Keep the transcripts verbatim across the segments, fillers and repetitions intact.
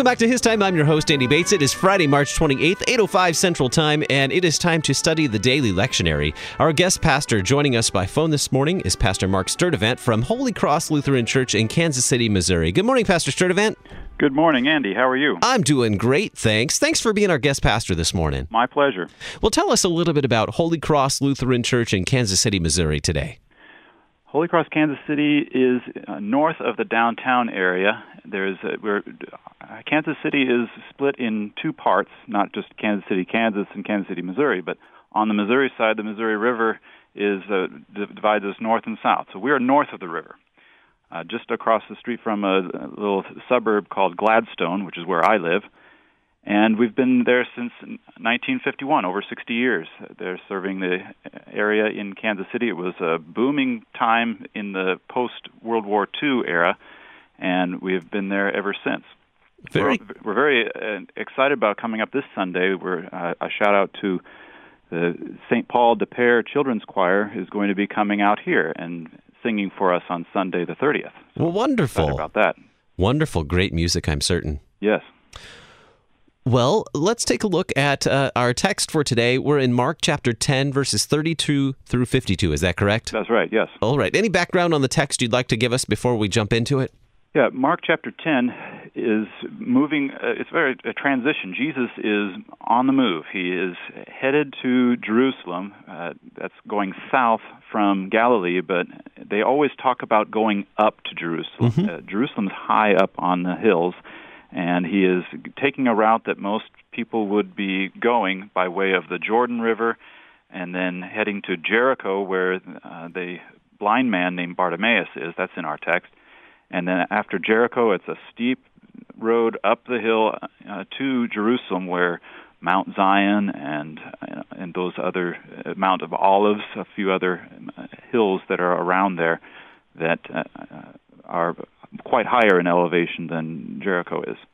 Welcome back to His Time. I'm your host, Andy Bates. It is Friday, March twenty-eighth, eight oh five Central Time, and it is time to study the daily lectionary. Our guest pastor joining us by phone this morning is Pastor Mark Sturdivant from Holy Cross Lutheran Church in Kansas City, Missouri. Good morning, Pastor Sturdivant. Good morning, Andy. How are you? I'm doing great, thanks. Thanks for being our guest pastor this morning. My pleasure. Well, tell us a little bit about Holy Cross Lutheran Church in Kansas City, Missouri today. Holy Cross Kansas City is uh, north of the downtown area. There's a, we're, uh, Kansas City is split in two parts, not just Kansas City, Kansas, and Kansas City, Missouri, but on the Missouri side, the Missouri River is uh, d- divides us north and south. So we are north of the river, uh, just across the street from a, a little suburb called Gladstone, which is where I live. And we've been there since nineteen fifty-one, over sixty years. They're serving the area in Kansas City. It was a booming time in the post-World War Two era, and we've been there ever since. Very. We're, we're very uh, excited about coming up this Sunday. We're uh, a shout-out to the Saint Paul de Pere Children's Choir is going to be coming out here and singing for us on Sunday the thirtieth. So Well, wonderful. excited about that. Wonderful, great music, I'm certain. Yes. Well, let's take a look at uh, our text for today. We're in Mark chapter ten, verses thirty-two through fifty-two. Is that correct? That's right, yes. All right. Any background on the text you'd like to give us before we jump into it? Yeah, Mark chapter ten is moving, uh, it's very a transition. Jesus is on the move. He is headed to Jerusalem. Uh, that's going south from Galilee, but they always talk about going up to Jerusalem. Mm-hmm. Uh, Jerusalem's high up on the hills, and he is taking a route that most people would be going by way of the Jordan River and then heading to Jericho, where uh, the blind man named Bartimaeus is. That's in our text. And then after Jericho, it's a steep road up the hill uh, to Jerusalem, where Mount Zion and uh, and those other uh, Mount of Olives, a few other uh, hills that are around there that uh, are quite higher in elevation than Jericho is.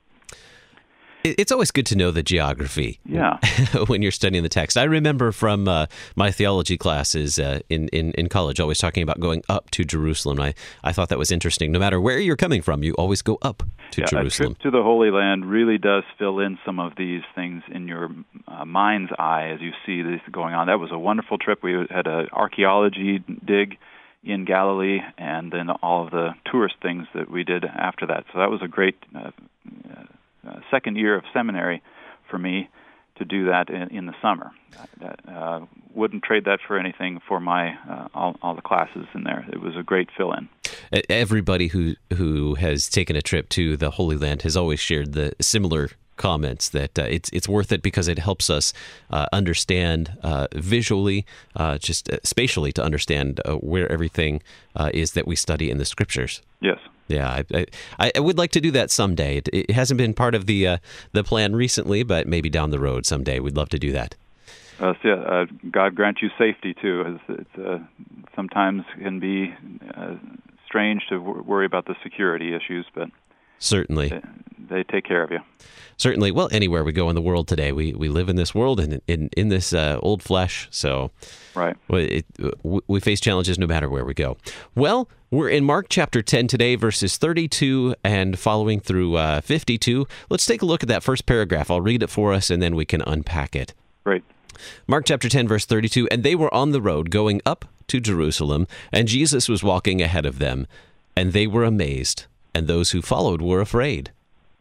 It's always good to know the geography. Yeah. When you're studying the text. I remember from uh, my theology classes uh, in, in, in college always talking about going up to Jerusalem. I, I thought that was interesting. No matter where you're coming from, you always go up to yeah, Jerusalem. A trip to the Holy Land really does fill in some of these things in your uh, mind's eye as you see this going on. That was a wonderful trip. We had an archaeology dig in Galilee, and then all of the tourist things that we did after that. So that was a great uh, uh, Uh, second year of seminary for me to do that in, in the summer. Uh, uh, wouldn't trade that for anything for my uh, all, all the classes in there. It was a great fill-in. Everybody who who has taken a trip to the Holy Land has always shared the similar comments that uh, it's it's worth it because it helps us uh, understand uh, visually, uh, just uh, spatially, to understand uh, where everything uh, is that we study in the Scriptures. Yes. Yeah, I, I, I would like to do that someday. It, it hasn't been part of the uh, the plan recently, but maybe down the road someday we'd love to do that. Uh, so, yeah, uh, God grant you safety too. It's, it's uh, sometimes can be uh, strange to w- worry about the security issues, but certainly they, they take care of you. Certainly. Well, anywhere we go in the world today, we, we live in this world and in in this uh, old flesh. So, right, it, we face challenges no matter where we go. Well, we're in Mark chapter ten today, verses thirty-two and following through uh, fifty-two. Let's take a look at that first paragraph. I'll read it for us, and then we can unpack it. Great. Mark chapter ten, verse thirty-two, and they were on the road going up to Jerusalem, and Jesus was walking ahead of them, and they were amazed, and those who followed were afraid.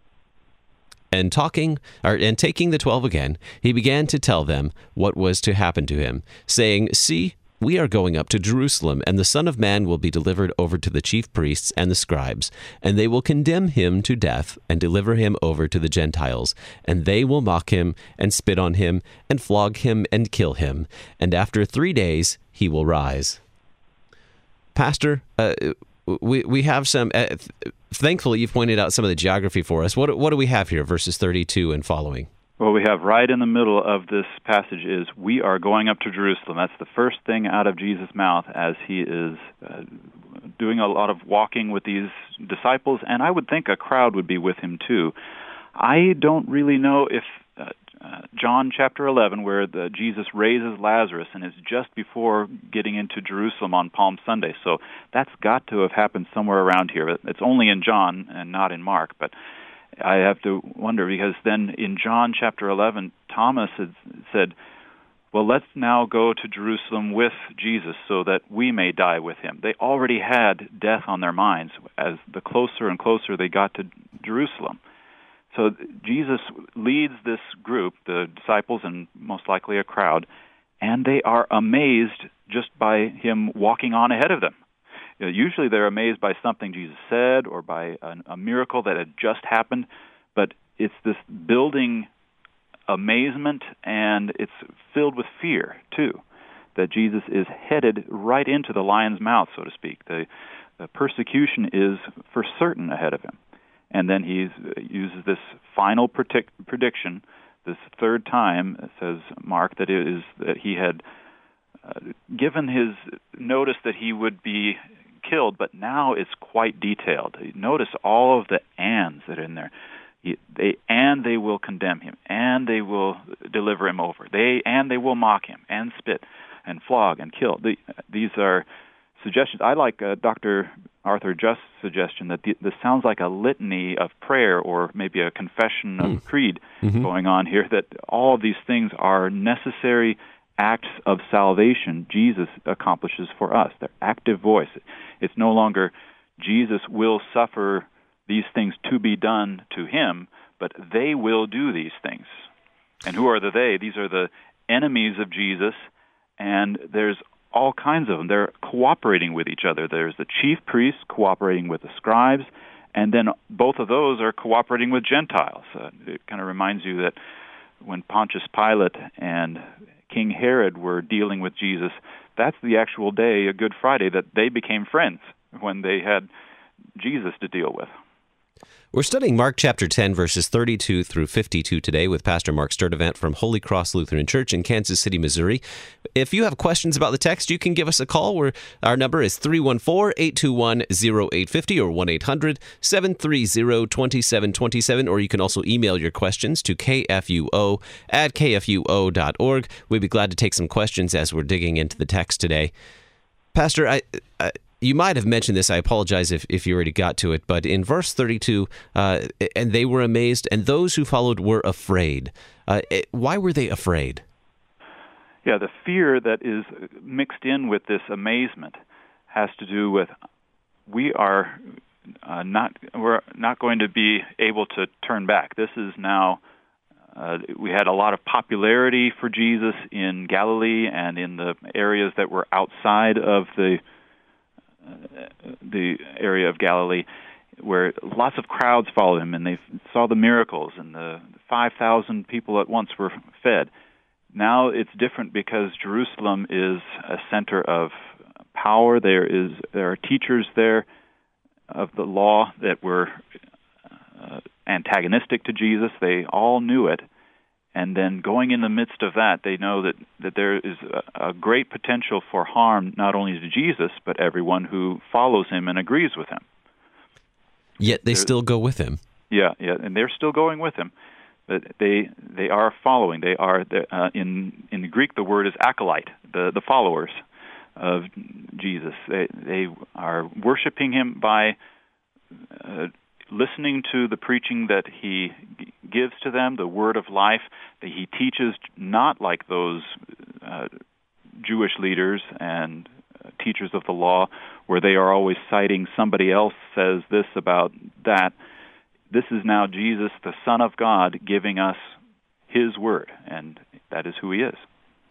And talking, or, and taking the twelve again, he began to tell them what was to happen to him, saying, See, we are going up to Jerusalem, and the Son of Man will be delivered over to the chief priests and the scribes, and they will condemn him to death and deliver him over to the Gentiles, and they will mock him and spit on him and flog him and kill him, and after three days he will rise. Pastor, uh, we we have some. Uh, th- thankfully, you've pointed out some of the geography for us. What what do we have here? Verses thirty-two and following. Well, we have right in the middle of this passage is we are going up to Jerusalem. That's the first thing out of Jesus' mouth as he is uh, doing a lot of walking with these disciples, and I would think a crowd would be with him too. I don't really know if uh, uh, John chapter eleven, where the, Jesus raises Lazarus, and it's just before getting into Jerusalem on Palm Sunday. So that's got to have happened somewhere around here. It's only in John and not in Mark, but I have to wonder, because then in John chapter eleven, Thomas had said, well, let's now go to Jerusalem with Jesus so that we may die with him. They already had death on their minds as the closer and closer they got to Jerusalem. So Jesus leads this group, the disciples and most likely a crowd, and they are amazed just by him walking on ahead of them. You know, usually they're amazed by something Jesus said or by a, a miracle that had just happened, but it's this building amazement, and it's filled with fear, too, that Jesus is headed right into the lion's mouth, so to speak. The, the persecution is for certain ahead of him. And then he uses this final predict, prediction, this third time, says Mark, that it is that he had uh, given his notice that he would be killed, but now it's quite detailed. Notice all of the ands that are in there. He, they and they will condemn him, and they will deliver him over. They and they will mock him, and spit, and flog, and kill. The, these are suggestions. I like uh, Doctor Arthur Just's suggestion that the, this sounds like a litany of prayer, or maybe a confession of mm. creed mm-hmm. going on here. That all of these things are necessary acts of salvation Jesus accomplishes for us. They're active voice. It's no longer Jesus will suffer these things to be done to him, but they will do these things. And who are the they? These are the enemies of Jesus, and there's all kinds of them. They're cooperating with each other. There's the chief priests cooperating with the scribes, and then both of those are cooperating with Gentiles. Uh, it kind of reminds you that when Pontius Pilate and King Herod were dealing with Jesus, that's the actual day, a Good Friday, that they became friends when they had Jesus to deal with. We're studying Mark chapter ten, verses thirty-two through fifty-two today with Pastor Mark Sturdivant from Holy Cross Lutheran Church in Kansas City, Missouri. If you have questions about the text, you can give us a call. Where our number is three one four, eight two one, zero eight five zero or one eight hundred, seven three zero, two seven two seven, or you can also email your questions to k f u o at k f u o dot org. We'd be glad to take some questions as we're digging into the text today. Pastor, I... I You might have mentioned this. I apologize if, if you already got to it. But in verse thirty-two, uh, and they were amazed, and those who followed were afraid. Uh, it, why were they afraid? Yeah, the fear that is mixed in with this amazement has to do with we are uh, not we're not going to be able to turn back. This is now. Uh, we had a lot of popularity for Jesus in Galilee and in the areas that were outside of the. the area of Galilee, where lots of crowds followed him, and they saw the miracles, and the five thousand people at once were fed. Now it's different because Jerusalem is a center of power. There is there are teachers there of the law that were uh, antagonistic to Jesus. They all knew it. And then going in the midst of that, they know that, that there is a, a great potential for harm not only to Jesus, but everyone who follows him and agrees with him. Yet they There's, still go with him. Yeah, yeah, and they're still going with him. But they they are following. They are uh, in in the Greek. The word is acolyte, the the followers of Jesus. They they are worshiping him by Uh, listening to the preaching that he g- gives to them, the word of life, that he teaches not like those uh, Jewish leaders and uh, teachers of the law, where they are always citing somebody else says this about that. This is now Jesus, the Son of God, giving us his word, and that is who he is.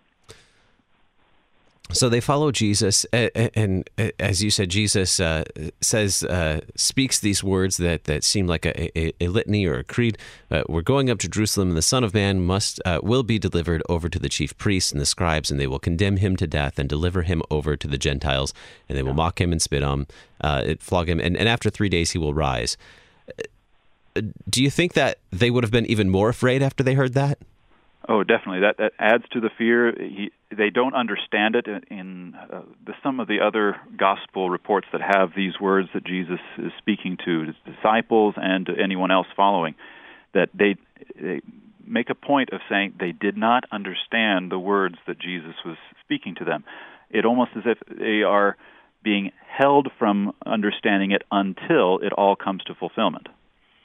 So they follow Jesus, and, and as you said, Jesus uh, says, uh, speaks these words that, that seem like a, a, a litany or a creed. Uh, we're going up to Jerusalem, and the Son of Man must uh, will be delivered over to the chief priests and the scribes, and they will condemn him to death and deliver him over to the Gentiles, and they will mock him and spit on him, uh, flog him, and, and after three days he will rise. Do you think that they would have been even more afraid after they heard that? Oh, definitely. That, that adds to the fear. He, they don't understand it in uh, the, some of the other gospel reports that have these words that Jesus is speaking to his disciples and to anyone else following, that they, they make a point of saying they did not understand the words that Jesus was speaking to them. It almost as if they are being held from understanding it until it all comes to fulfillment.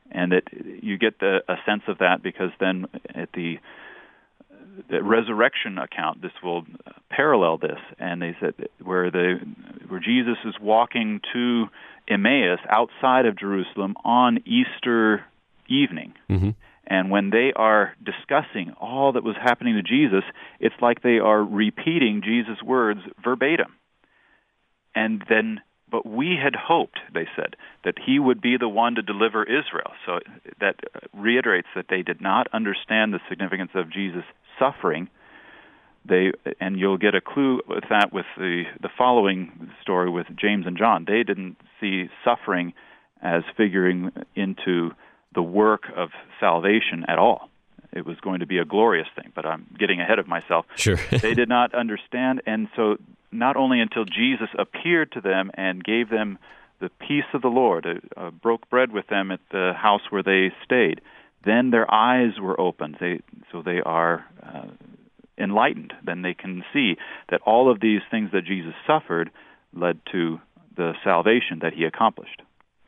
And that you get the, a sense of that because then at the, the resurrection account, this will parallel this. And they said where the where Jesus is walking to Emmaus outside of Jerusalem on Easter evening. Mm-hmm. And when they are discussing all that was happening to Jesus, it's like they are repeating Jesus' words verbatim. And then, but we had hoped, they said, that he would be the one to deliver Israel. So that reiterates that they did not understand the significance of Jesus' suffering. They, and you'll get a clue with that with the, the following story with James and John. They didn't see suffering as figuring into the work of salvation at all. It was going to be a glorious thing, but I'm getting ahead of myself. Sure. They did not understand, and so not only until Jesus appeared to them and gave them the peace of the Lord, uh, uh, broke bread with them at the house where they stayed, then their eyes were opened. They, so they are uh, enlightened. Then they can see that all of these things that Jesus suffered led to the salvation that he accomplished.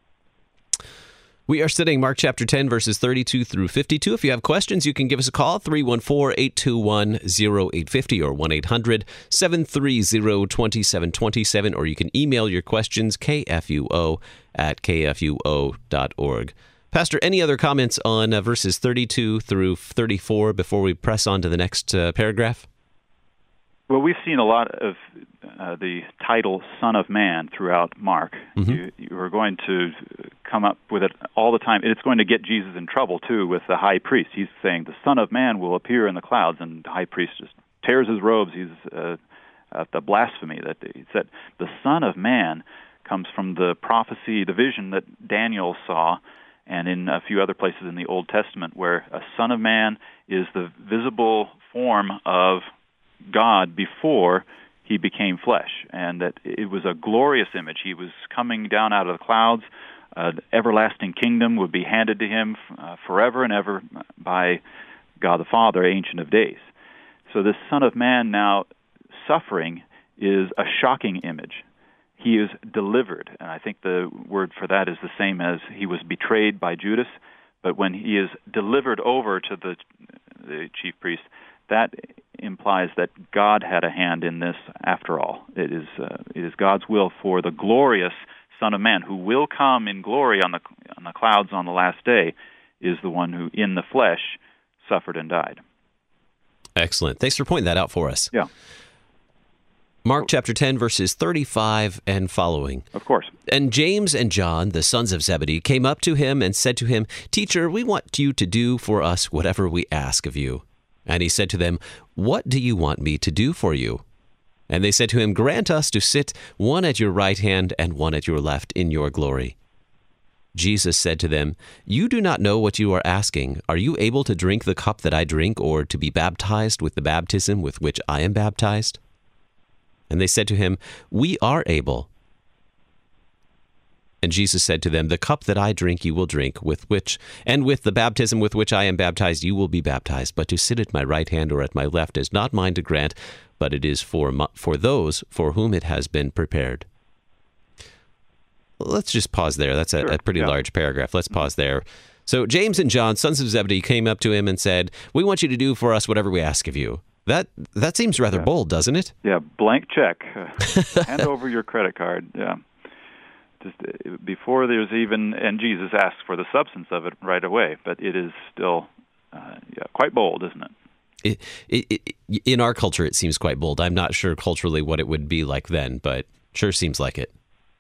We are studying Mark chapter ten, verses thirty-two through fifty-two. If you have questions, you can give us a call, three one four, eight two one, zero eight five zero or one eight hundred, seven three zero, two seven two seven, or you can email your questions, k f u o at k f u o dot org. Pastor, any other comments on uh, verses thirty-two through thirty-four before we press on to the next uh, paragraph? Well, we've seen a lot of uh, the title Son of Man throughout Mark. Mm-hmm. You, you are going to come up with it all the time. It's going to get Jesus in trouble, too, with the high priest. He's saying the Son of Man will appear in the clouds, and the high priest just tears his robes. He's uh, uh, the blasphemy that he said. The Son of Man comes from the prophecy, the vision that Daniel saw, and in a few other places in the Old Testament, where a Son of Man is the visible form of God before he became flesh, and that it was a glorious image. He was coming down out of the clouds. Uh, the everlasting kingdom would be handed to him uh, forever and ever by God the Father, Ancient of Days. So this Son of Man now suffering is a shocking image. He is delivered, and I think the word for that is the same as he was betrayed by Judas, but when he is delivered over to the, the chief priest, that implies that God had a hand in this after all. It is uh, it is God's will for the glorious Son of Man, who will come in glory on the on the clouds on the last day, is the one who in the flesh suffered and died. Excellent. Thanks for pointing that out for us. Yeah. Mark chapter ten, verses thirty-five and following. Of course. And James and John, the sons of Zebedee, came up to him and said to him, "Teacher, we want you to do for us whatever we ask of you." And he said to them, "What do you want me to do for you?" And they said to him, "Grant us to sit one at your right hand and one at your left in your glory." Jesus said to them, "You do not know what you are asking. Are you able to drink the cup that I drink, or to be baptized with the baptism with which I am baptized?" And they said to him, "We are able." And Jesus said to them, "The cup that I drink you will drink, with which, and with the baptism with which I am baptized you will be baptized. But to sit at my right hand or at my left is not mine to grant, but it is for for those for whom it has been prepared." Let's just pause there. That's a, sure. a pretty yeah. large paragraph. Let's pause there. So James and John, sons of Zebedee, came up to him and said, "We want you to do for us whatever we ask of you." That that seems rather yeah. bold, doesn't it? Yeah, blank check. Hand over your credit card. Yeah. Just before there's even, and Jesus asks for the substance of it right away, but it is still uh, yeah, quite bold, isn't it? It, it, it? In our culture, it seems quite bold. I'm not sure culturally what it would be like then, but sure seems like it.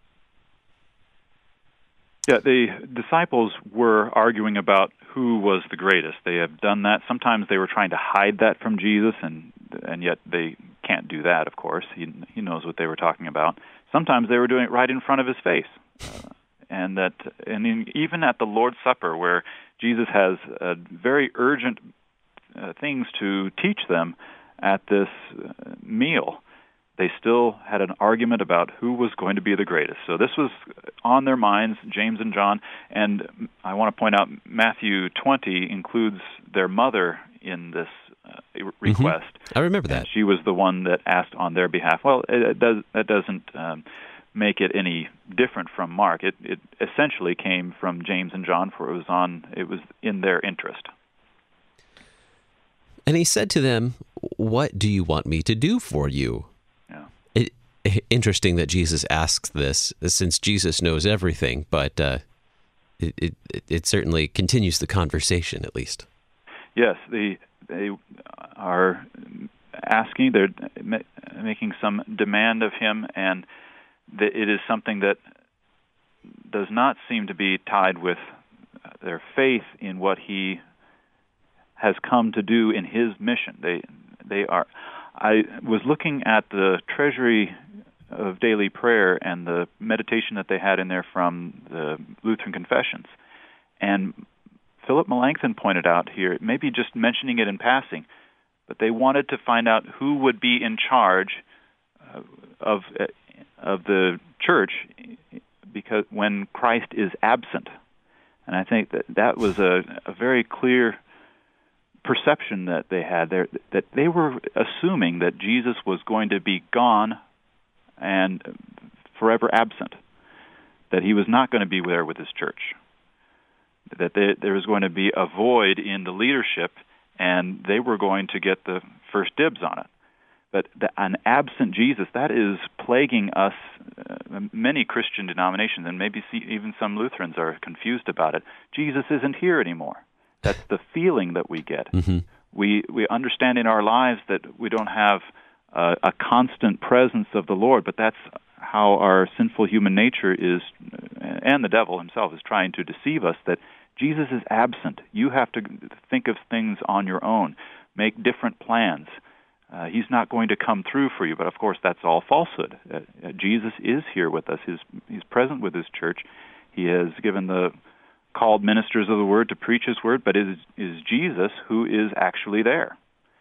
Yeah, the disciples were arguing about who was the greatest. They have done that. Sometimes they were trying to hide that from Jesus, and and yet they can't do that, of course. He, he knows what they were talking about. Sometimes they were doing it right in front of his face. Uh, and that, and in, even at the Lord's Supper, where Jesus has uh, very urgent uh, things to teach them at this uh, meal, they still had an argument about who was going to be the greatest. So this was on their minds, James and John. And I want to point out Matthew twenty includes their mother in this uh, request. Mm-hmm. I remember that. And she was the one that asked on their behalf. Well, it, it does, that doesn't um, make it any different from Mark. It, it essentially came from James and John, for it was on. It was in their interest. And he said to them, "What do you want me to do for you?" Yeah. It, interesting that Jesus asks this, since Jesus knows everything, but uh, it, it it certainly continues the conversation, at least. Yes, the, they are asking, they're making some demand of him, and it is something that does not seem to be tied with their faith in what he has come to do in his mission. They they are. I was looking at the Treasury of Daily Prayer and the meditation that they had in there from the Lutheran Confessions, and Philip Melanchthon pointed out here, maybe just mentioning it in passing, but they wanted to find out who would be in charge uh, of uh, of the church because when Christ is absent, and I think that that was a, a very clear perception that they had there, that they were assuming that Jesus was going to be gone and forever absent, that he was not going to be there with his church, that they, there was going to be a void in the leadership, and they were going to get the first dibs on it. But the, an absent Jesus, that is plaguing us. Uh, many Christian denominations, and maybe see, even some Lutherans are confused about it. Jesus isn't here anymore. That's the feeling that we get. Mm-hmm. We we understand in our lives that we don't have uh, a constant presence of the Lord, but that's how our sinful human nature is, and the devil himself is trying to deceive us, that Jesus is absent. You have to think of things on your own, make different plans. Uh, he's not going to come through for you, but of course that's all falsehood. Uh, uh, Jesus is here with us. His, he's present with his church. He has given the called ministers of the word to preach his word, but it is, is Jesus who is actually there.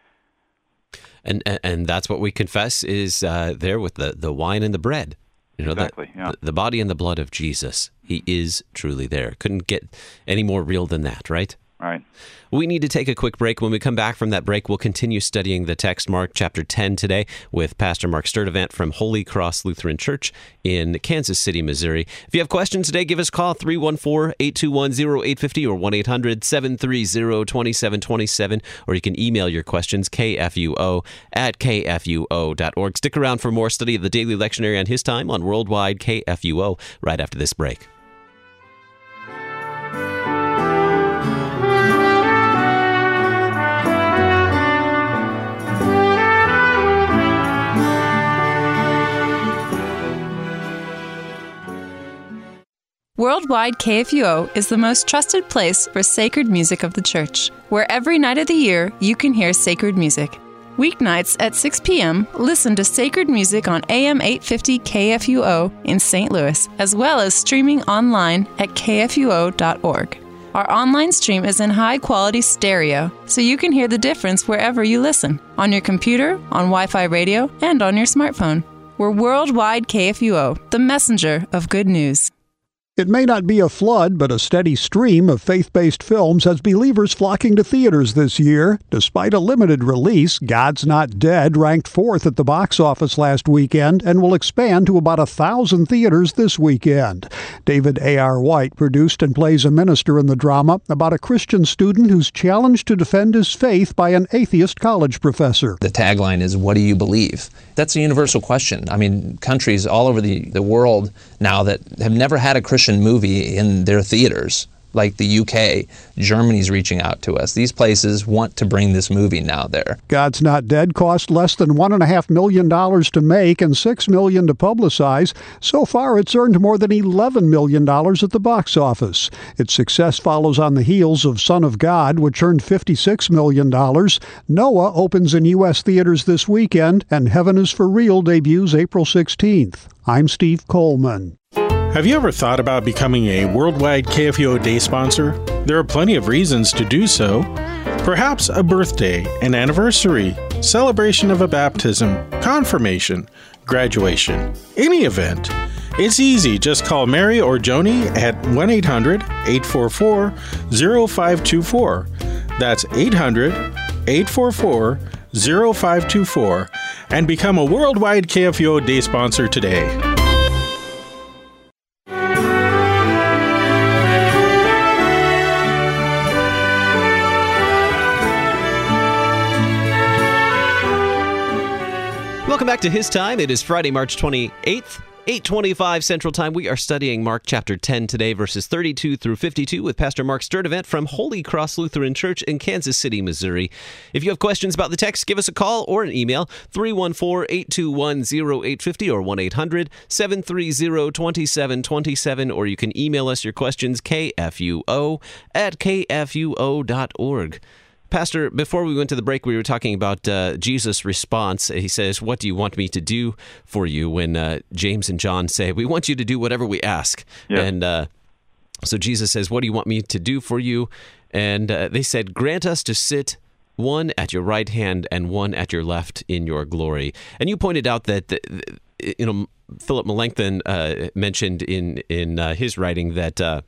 And and, and that's what we confess is uh, there with the, the wine and the bread. You know, exactly, the, yeah. the, the body and the blood of Jesus. He is truly there. Couldn't get any more real than that, right? Right. We need to take a quick break. When we come back from that break, we'll continue studying the text, Mark chapter ten today, with Pastor Mark Sturdivant from Holy Cross Lutheran Church in Kansas City, Missouri. If you have questions today, give us a call, three one four, eight two one, zero eight five zero or one eight hundred, seven three zero, two seven two seven, or you can email your questions, k f u o at k f u o dot org. Stick around for more study of the Daily Lectionary on His Time on Worldwide K F U O right after this break. Worldwide K F U O is the most trusted place for sacred music of the Church, where every night of the year you can hear sacred music. Weeknights at six p.m., listen to sacred music on A M eight fifty K F U O in Saint Louis, as well as streaming online at k f u o dot org. Our online stream is in high-quality stereo, so you can hear the difference wherever you listen, on your computer, on Wi-Fi radio, and on your smartphone. We're Worldwide K F U O, the messenger of good news. It may not be a flood, but a steady stream of faith-based films has believers flocking to theaters this year. Despite a limited release, God's Not Dead ranked fourth at the box office last weekend and will expand to about a thousand theaters this weekend. David A R. White produced and plays a minister in the drama about a Christian student who's challenged to defend his faith by an atheist college professor. The tagline is, "What do you believe?" That's a universal question. I mean, countries all over the, the world now that have never had a Christian movie in their theaters, like the U K, Germany's reaching out to us. These places want to bring this movie now there. God's Not Dead cost less than one and a half million dollars to make and six million to publicize. So far, it's earned more than eleven million dollars at the box office. Its success follows on the heels of Son of God, which earned fifty-six million dollars. Noah opens in U S theaters this weekend, and Heaven is for Real debuts April sixteenth. I'm Steve Coleman. Have you ever thought about becoming a Worldwide K F U O Day sponsor? There are plenty of reasons to do so. Perhaps a birthday, an anniversary, celebration of a baptism, confirmation, graduation, any event. It's easy. Just call Mary or Joni at one eight hundred, eight four four, zero five two four. That's eight hundred, eight four four, zero five two four and become a Worldwide K F U O Day sponsor today. Welcome back to His Time. It is Friday, March twenty-eighth, eight twenty-five Central Time. We are studying Mark chapter ten today, verses thirty-two through fifty-two with Pastor Mark Sturdivant from Holy Cross Lutheran Church in Kansas City, Missouri. If you have questions about the text, give us a call or an email, three one four, eight two one, zero eight five zero or one eight hundred, seven three zero, two seven two seven, or you can email us your questions, k f u o at k f u o dot org. Pastor, before we went to the break, we were talking about uh, Jesus' response. He says, "What do you want me to do for you?" When uh, James and John say, "We want you to do whatever we ask." Yeah. And uh, so Jesus says, "What do you want me to do for you?" And uh, they said, "Grant us to sit one at your right hand and one at your left in your glory." And you pointed out that, you know, Philip Melanchthon uh, mentioned in, in uh, his writing that... Uh,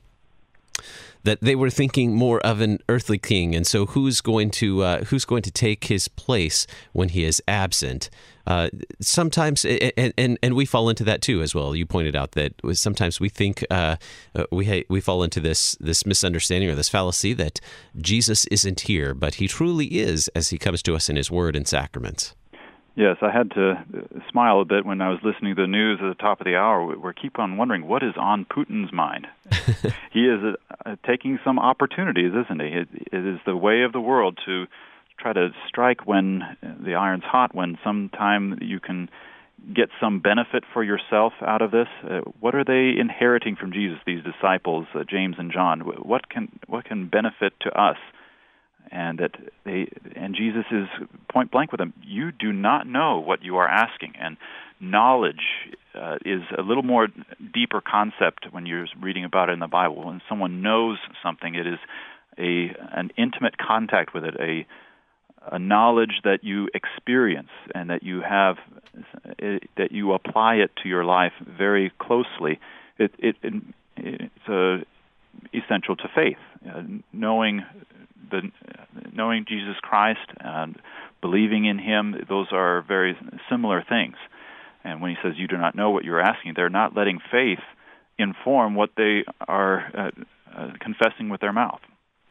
that they were thinking more of an earthly king, and so who's going to uh, who's going to take his place when he is absent? Uh, sometimes, and, and and we fall into that too as well. You pointed out that sometimes we think uh, we we fall into this this misunderstanding or this fallacy that Jesus isn't here, but he truly is as he comes to us in his word and sacraments. Yes, I had to smile a bit when I was listening to the news at the top of the hour. We keep on wondering, what is on Putin's mind? He is uh, taking some opportunities, isn't he? It, it is the way of the world to try to strike when the iron's hot, when sometime you can get some benefit for yourself out of this. Uh, what are they inheriting from Jesus, these disciples, uh, James and John? What can what can benefit to us? And that they and Jesus is point blank with them. You do not know what you are asking, and knowledge uh, is a little more deeper concept when you're reading about it in the Bible. When someone knows something, it is a an intimate contact with it, a a knowledge that you experience and that you have it, that you apply it to your life very closely. It, it, it it's a, essential to faith, uh, knowing. The, knowing Jesus Christ and believing in Him, those are very similar things. And when he says, "You do not know what you're asking," they're not letting faith inform what they are uh, uh, confessing with their mouth.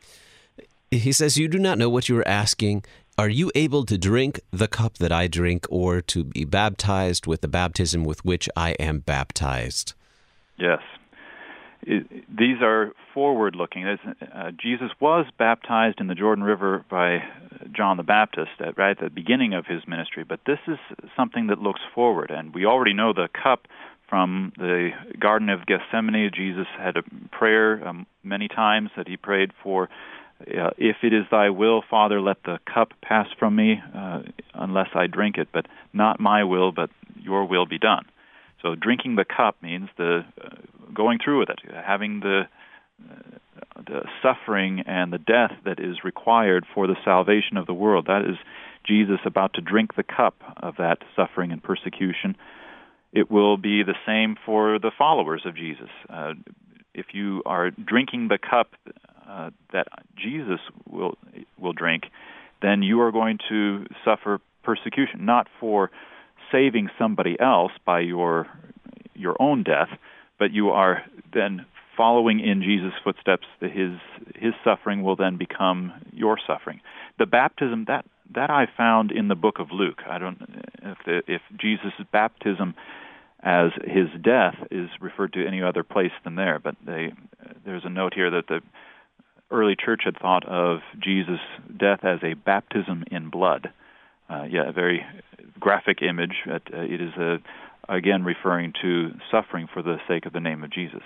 He says, "You do not know what you are asking. Are you able to drink the cup that I drink, or to be baptized with the baptism with which I am baptized?" Yes. It, these are forward-looking. Uh, Jesus was baptized in the Jordan River by John the Baptist at, right at the beginning of his ministry, but this is something that looks forward. And we already know the cup from the Garden of Gethsemane. Jesus had a prayer um, many times that he prayed for, uh, "If it is thy will, Father, let the cup pass from me, uh, unless I drink it, but not my will, but your will be done." So drinking the cup means the uh, going through with it, having the uh, the suffering and the death that is required for the salvation of the world. That is Jesus about to drink the cup of that suffering and persecution. It will be the same for the followers of Jesus. Uh, if you are drinking the cup uh, that Jesus will will drink, then you are going to suffer persecution, not for saving somebody else by your your own death, but you are then following in Jesus' footsteps. His his suffering will then become your suffering. The baptism that that I found in the book of Luke. I don't if the, if Jesus' baptism as his death is referred to any other place than there, but they, there's a note here that the early church had thought of Jesus' death as a baptism in blood. Uh, yeah, a very graphic image. But, uh, it is, a, again, referring to suffering for the sake of the name of Jesus.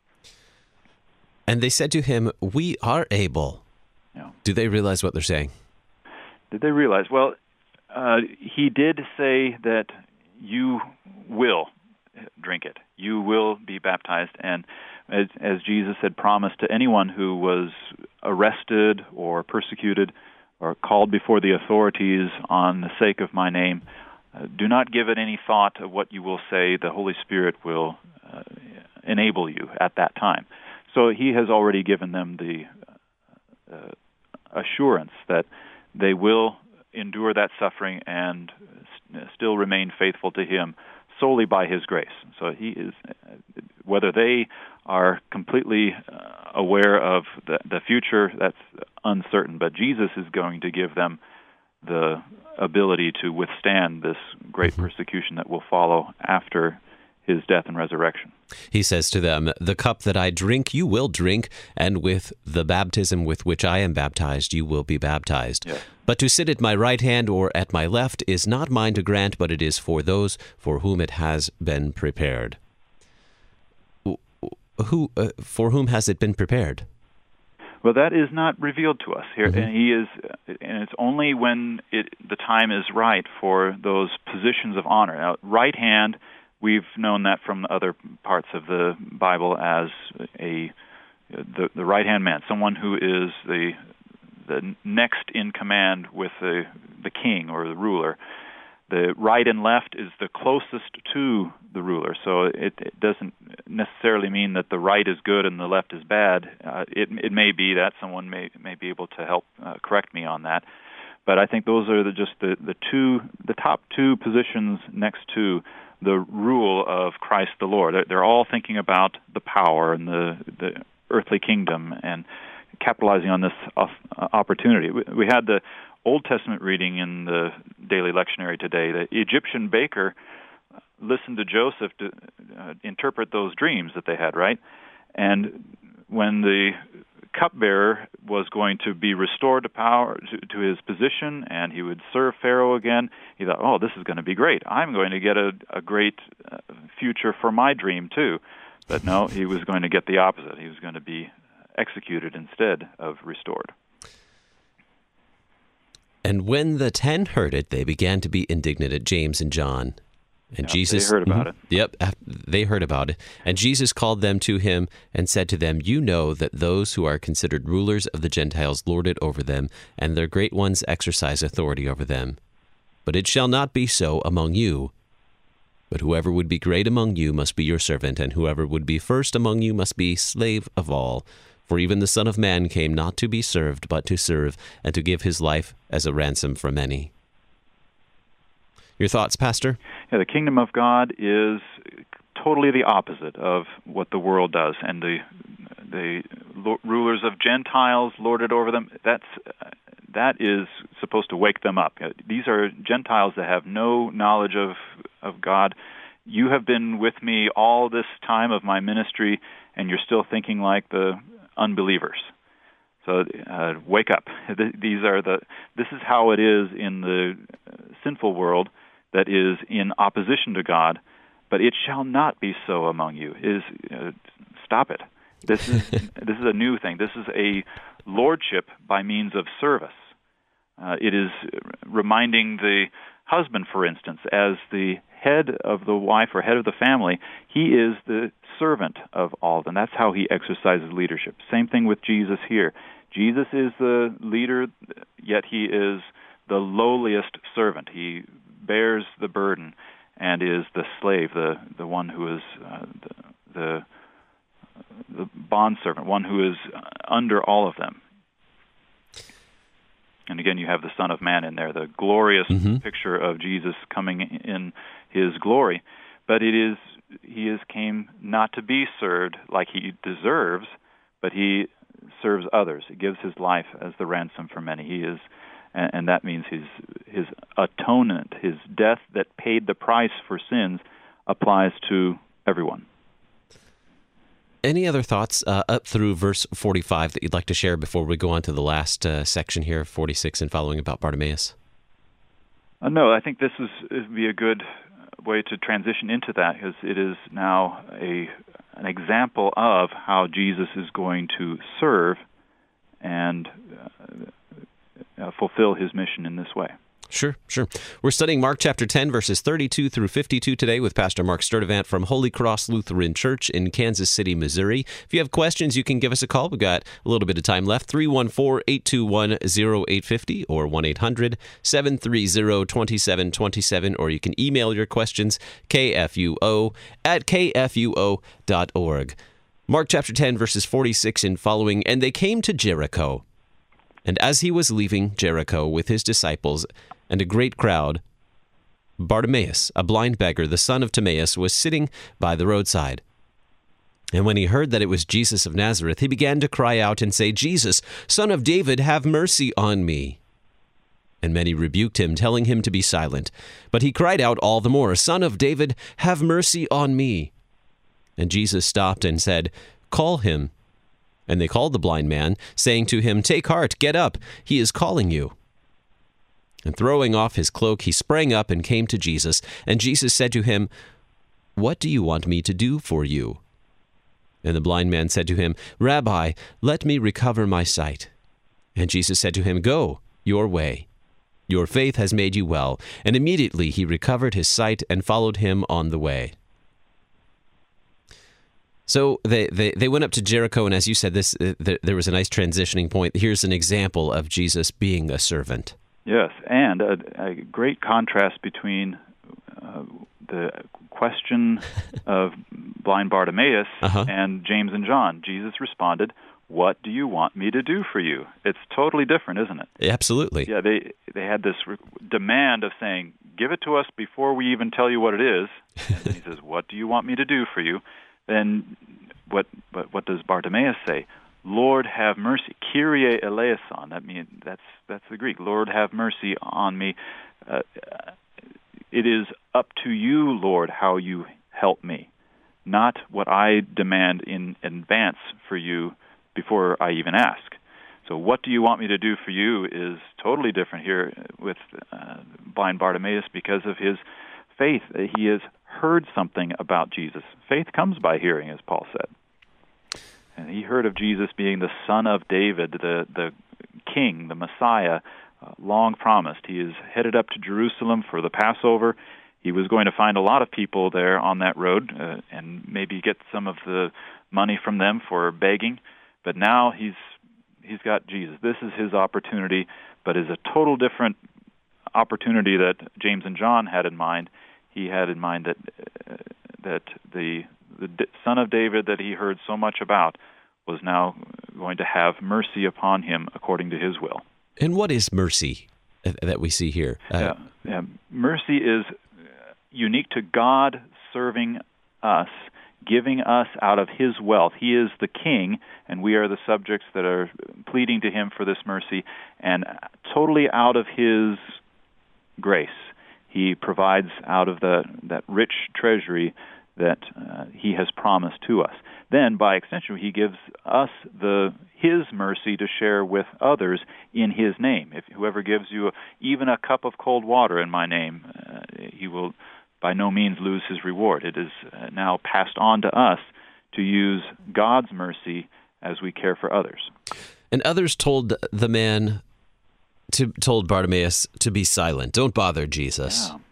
And they said to him, "We are able." Yeah. Do they realize what they're saying? Did they realize? Well, uh, he did say that you will drink it. You will be baptized. And as, as Jesus had promised to anyone who was arrested or persecuted or called before the authorities on the sake of my name, uh, do not give it any thought of what you will say. The Holy Spirit will uh, enable you at that time. So he has already given them the uh, assurance that they will endure that suffering and st- still remain faithful to him solely by his grace. So he is, whether they are completely uh, aware of the, the future, that's uncertain, but Jesus is going to give them the ability to withstand this great persecution that will follow after his death and resurrection. He says to them, "The cup that I drink, you will drink, and with the baptism with which I am baptized, you will be baptized. Yes. But to sit at my right hand or at my left is not mine to grant, but it is for those for whom it has been prepared." Who, uh, for whom has it been prepared? Well, that is not revealed to us here, Mm-hmm. and he is, and it's only when it, the time is right for those positions of honor. Now, right hand, we've known that from other parts of the Bible as a the, the right hand man, someone who is the the next in command with the the king or the ruler. The right and left is the closest to the ruler, so it, it doesn't necessarily mean that the right is good and the left is bad. Uh, it it may be that someone may may be able to help uh, correct me on that, but I think those are the, just the, the two the top two positions next to the rule of Christ the Lord. They're, they're all thinking about the power and the the earthly kingdom and capitalizing on this opportunity. We, we had the Old Testament reading in the daily lectionary today. The Egyptian baker listened to Joseph to uh, interpret those dreams that they had, right? And when the cupbearer was going to be restored to power, to, to his position, and he would serve Pharaoh again, he thought, oh, this is going to be great. I'm going to get a, a great uh, future for my dream, too. But no, he was going to get the opposite. He was going to be executed instead of restored. And when the ten heard it, they began to be indignant at James and John. And yeah, Jesus, they heard about mm-hmm, it. Yep, they heard about it. And Jesus called them to him and said to them, "You know that those who are considered rulers of the Gentiles lord it over them, and their great ones exercise authority over them. But it shall not be so among you. But whoever would be great among you must be your servant, and whoever would be first among you must be slave of all. For even the Son of Man came not to be served, but to serve, and to give his life as a ransom for many." Your thoughts, Pastor? Yeah, the kingdom of God is totally the opposite of what the world does, and the the rulers of Gentiles lord it over them. That's that is supposed to wake them up. These are Gentiles that have no knowledge of of God. You have been with me all this time of my ministry, and you're still thinking like the unbelievers. So uh, wake up. These are the. This is how it is in the sinful world that is in opposition to God. But it shall not be so among you. Is uh, stop it. This is this is a new thing. This is a lordship by means of service. Uh, it is reminding the husband, for instance, as the head of the wife or head of the family, he is the servant of all, and that's how he exercises leadership. Same thing with Jesus here. Jesus is the leader, yet he is the lowliest servant. He bears the burden and is the slave, the the one who is uh, the, the the bondservant, one who is under all of them. And again, you have the Son of Man in there, the glorious mm-hmm. picture of Jesus coming in his glory. But it is he is came not to be served like he deserves, but he serves others. He gives his life as the ransom for many. He is, and, and that means his his atonement, his death that paid the price for sins, applies to everyone. Any other thoughts uh, up through verse forty-five that you'd like to share before we go on to the last uh, section here, forty-six and following, about Bartimaeus? Uh, no, I think this is would be a good way to transition into that, because it is now a an example of how Jesus is going to serve and uh, uh, fulfill his mission in this way. Sure, sure. We're studying Mark chapter ten, verses thirty-two through fifty-two today with Pastor Mark Sturdivant from Holy Cross Lutheran Church in Kansas City, Missouri. If you have questions, you can give us a call. We've got a little bit of time left, three one four, eight two one, zero eight five zero or one eight hundred, seven three zero, two seven two seven, or you can email your questions, k f u o at k f u o dot org. Mark chapter ten, verses forty-six and following, "And they came to Jericho. And as he was leaving Jericho with his disciples and a great crowd, Bartimaeus, a blind beggar, the son of Timaeus, was sitting by the roadside. And when he heard that it was Jesus of Nazareth, he began to cry out and say, 'Jesus, Son of David, have mercy on me.' And many rebuked him, telling him to be silent. But he cried out all the more, Son of David, have mercy on me. And Jesus stopped and said, Call him. And they called the blind man, saying to him, Take heart, get up, he is calling you. And throwing off his cloak, he sprang up and came to Jesus. And Jesus said to him, What do you want me to do for you? And the blind man said to him, Rabbi, let me recover my sight. And Jesus said to him, Go your way. Your faith has made you well. And immediately he recovered his sight and followed him on the way. So they, they, they went up to Jericho, and as you said, this uh, th- there was a nice transitioning point. Here's an example of Jesus being a servant. Yes, and a, a great contrast between uh, the question of blind Bartimaeus uh-huh. and James and John. Jesus responded, What do you want me to do for you? It's totally different, isn't it? Absolutely. Yeah, they they had this re- demand of saying, give it to us before we even tell you what it is. And he says, what do you want me to do for you? Then what what, what does Bartimaeus say? Lord, have mercy. Kyrie eleison. That means that's that's the Greek. Lord, have mercy on me. Uh, it is up to you, Lord, how you help me, not what I demand in advance for you before I even ask. So what do you want me to do for you is totally different here with uh, blind Bartimaeus because of his faith. He has heard something about Jesus. Faith comes by hearing, as Paul said. And he heard of Jesus being the Son of David, the, the King, the Messiah, uh, long promised. He is headed up to Jerusalem for the Passover. He was going to find a lot of people there on that road uh, and maybe get some of the money from them for begging. But now he's he's got Jesus. This is his opportunity, but is a total different opportunity that James and John had in mind. He had in mind that uh, that the the Son of David that he heard so much about was now going to have mercy upon him according to his will. And what is mercy that we see here? Uh, yeah, yeah. Mercy is unique to God serving us, giving us out of his wealth. He is the king, and we are the subjects that are pleading to him for this mercy, and totally out of his grace. He provides out of the that rich treasury that uh, he has promised to us. Then, by extension, he gives us the his mercy to share with others in his name. If whoever gives you a, even a cup of cold water in my name, uh, he will by no means lose his reward. It is uh, now passed on to us to use God's mercy as we care for others. And others told the man, to told Bartimaeus to be silent. Don't bother Jesus. Yeah.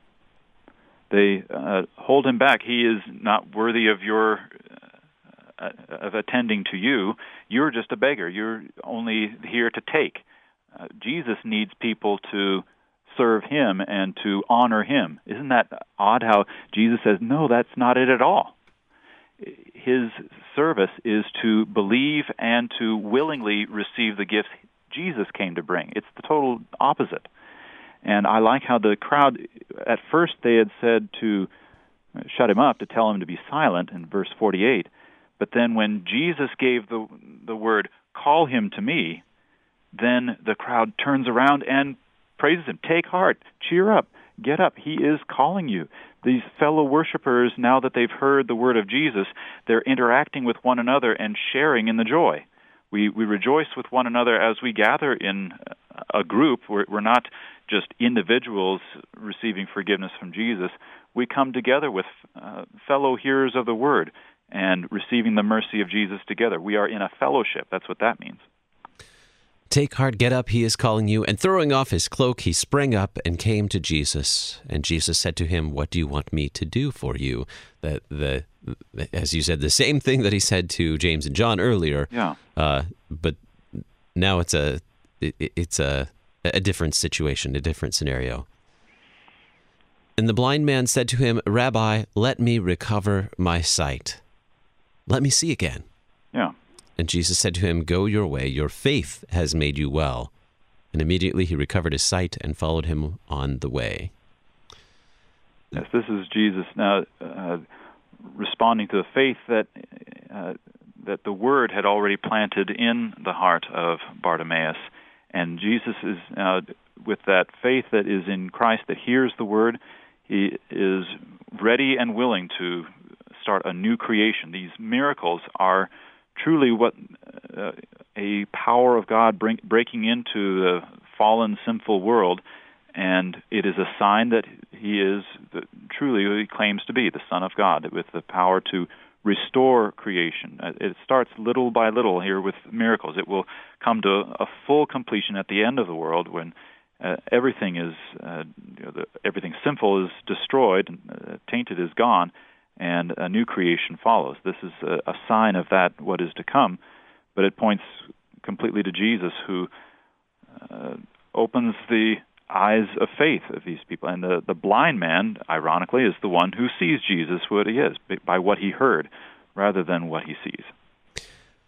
They uh, hold him back. He is not worthy of your uh, of attending to you. You're just a beggar. You're only here to take. Uh, Jesus needs people to serve him and to honor him. Isn't that odd how Jesus says, no, that's not it at all. His service is to believe and to willingly receive the gifts Jesus came to bring. It's the total opposite. And I like how the crowd, at first they had said to shut him up, to tell him to be silent in verse forty-eight. But then when Jesus gave the the word, call him to me, then the crowd turns around and praises him. Take heart, cheer up, get up. He is calling you. These fellow worshipers, now that they've heard the word of Jesus, they're interacting with one another and sharing in the joy. We we rejoice with one another as we gather in a group. We're, we're not just individuals receiving forgiveness from Jesus. We come together with uh, fellow hearers of the word and receiving the mercy of Jesus together. We are in a fellowship. That's what that means. Take heart, get up, he is calling you. And throwing off his cloak, he sprang up and came to Jesus. And Jesus said to him, what do you want me to do for you? That the, as you said, the same thing that he said to James and John earlier. Yeah. Uh, but now it's a it, it's a a different situation, a different scenario. And the blind man said to him, Rabbi, let me recover my sight. Let me see again. Yeah. And Jesus said to him, go your way, your faith has made you well. And immediately he recovered his sight and followed him on the way. Yes, this is Jesus now uh, responding to the faith that uh, that the word had already planted in the heart of Bartimaeus. And Jesus is uh, with that faith that is in Christ, that hears the word, he is ready and willing to start a new creation. These miracles are truly what uh, a power of God bring, breaking into the fallen, sinful world, and it is a sign that he is the, truly who he claims to be, the Son of God, with the power to restore creation. It starts little by little here with miracles. It will come to a full completion at the end of the world when uh, everything is, uh, you know, the, everything sinful is destroyed, uh, tainted is gone, and a new creation follows. This is a, a sign of that, what is to come, but it points completely to Jesus, who uh, opens the eyes of faith of these people. And the, the blind man, ironically, is the one who sees Jesus what he is, by what he heard, rather than what he sees.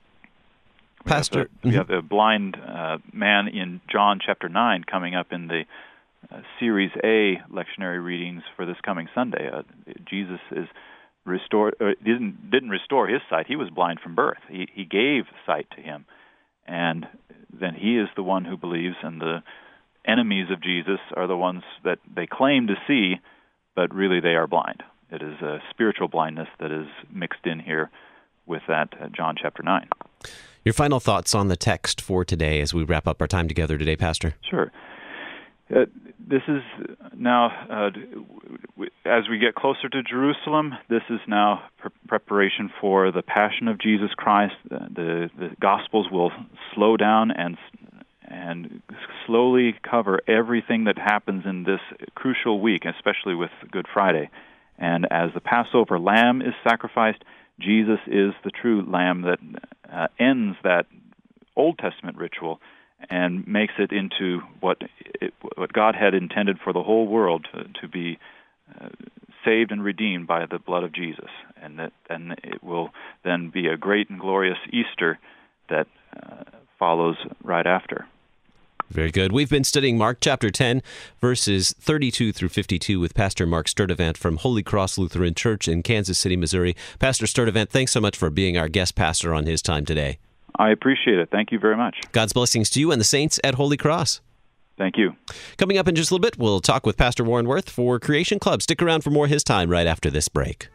Pastor, we have the, we have the blind uh, man in John chapter nine coming up in the uh, Series A lectionary readings for this coming Sunday. Uh, Jesus is restored, or didn't didn't restore his sight. He was blind from birth. He he gave sight to him, and then he is the one who believes, and the enemies of Jesus are the ones that they claim to see, but really they are blind. It is a spiritual blindness that is mixed in here with that uh, John chapter nine. Your final thoughts on the text for today as we wrap up our time together today, Pastor? Sure. Uh, this is now, uh, as we get closer to Jerusalem, this is now pre- preparation for the Passion of Jesus Christ. The, the, the Gospels will slow down and and slowly cover everything that happens in this crucial week, especially with Good Friday. And as the Passover lamb is sacrificed, Jesus is the true lamb that uh, ends that Old Testament ritual and makes it into what it, what God had intended for the whole world to, to be uh, saved and redeemed by the blood of Jesus. And that and it will then be a great and glorious Easter that uh, follows right after. Very good. We've been studying Mark chapter ten, verses thirty-two through fifty-two with Pastor Mark Sturdivant from Holy Cross Lutheran Church in Kansas City, Missouri. Pastor Sturdivant, thanks so much for being our guest pastor on his time today. I appreciate it. Thank you very much. God's blessings to you and the saints at Holy Cross. Thank you. Coming up in just a little bit, we'll talk with Pastor Warren Wirth for Creation Club. Stick around for more of his time right after this break.